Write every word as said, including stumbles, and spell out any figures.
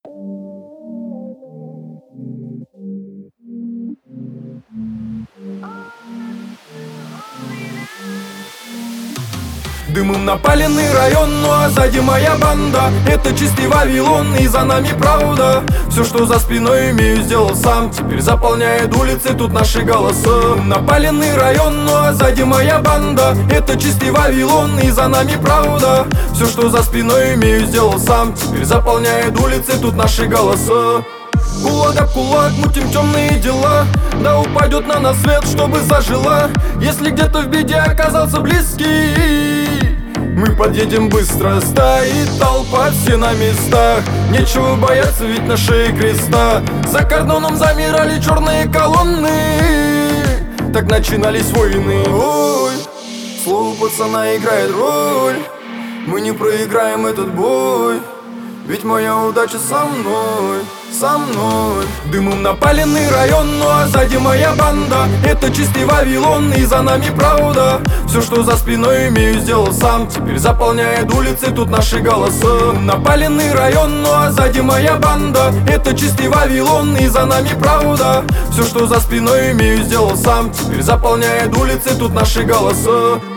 Дымом напаленный район, ну а сзади моя банда. Это чистый Вавилон, и за нами правда. Все, что за спиной имею, сделал сам. Теперь заполняет улицы тут наши голоса. Напаленный район, ну а сзади моя банда. Это чистый Вавилон, и за нами правда. Все, что за спиной имею, сделал сам. Теперь заполняет улицы тут наши голоса. Кулак об кулак, мутим темные дела. Да упадет на нас свет, чтобы зажила. Если где-то в беде оказался близкий, мы подъедем быстро, стоит толпа, все на местах. Нечего бояться, ведь на шее креста. За кордоном замирали черные колонны. Так начинались войны. Ой, слово пацана играет роль. Мы не проиграем этот бой, ведь моя удача со мной, со мной. Дымом напаленный район, ну а сзади моя банда. Это чистый Вавилон, и за нами правда. Все, что за спиной имею, сделал сам. Теперь заполняет улицы тут наши голоса. Напаленный район, ну а сзади моя банда. Это чистый Вавилон, и за нами правда. Все, что за спиной имею, сделал сам. Теперь заполняет улицы тут наши голоса.